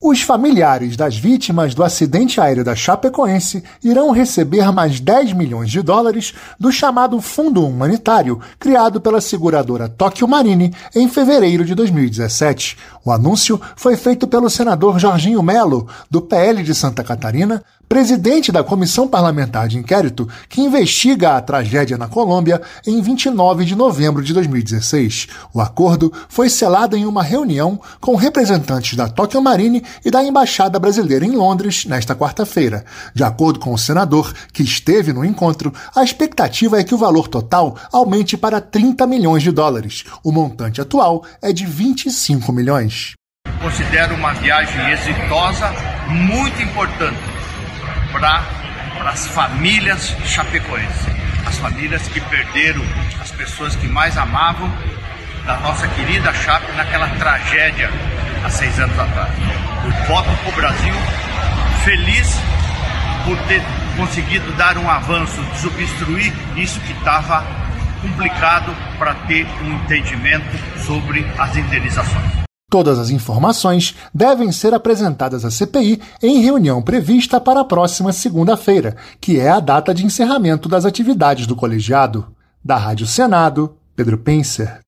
Os familiares das vítimas do acidente aéreo da Chapecoense irão receber mais 10 milhões de dólares do chamado Fundo Humanitário, criado pela seguradora Tokio Marine em fevereiro de 2017. O anúncio foi feito pelo senador Jorginho Melo, do PL de Santa Catarina, presidente da Comissão Parlamentar de Inquérito que investiga a tragédia na Colômbia em 29 de novembro de 2016. O acordo foi selado em uma reunião com representantes da Tokio Marine e da Embaixada Brasileira em Londres nesta quarta-feira. De acordo com o senador, que esteve no encontro, a expectativa é que o valor total aumente para 30 milhões de dólares. O montante atual é de 25 milhões. Considero uma viagem exitosa, muito importante para as famílias chapecoenses, as famílias que perderam as pessoas que mais amavam da nossa querida Chape naquela tragédia há 6 anos atrás. Eu volto para o Brasil feliz por ter conseguido dar um avanço, desobstruir isso que estava complicado para ter um entendimento sobre as indenizações. Todas as informações devem ser apresentadas à CPI em reunião prevista para a próxima segunda-feira, que é a data de encerramento das atividades do colegiado. Da Rádio Senado, Pedro Penser.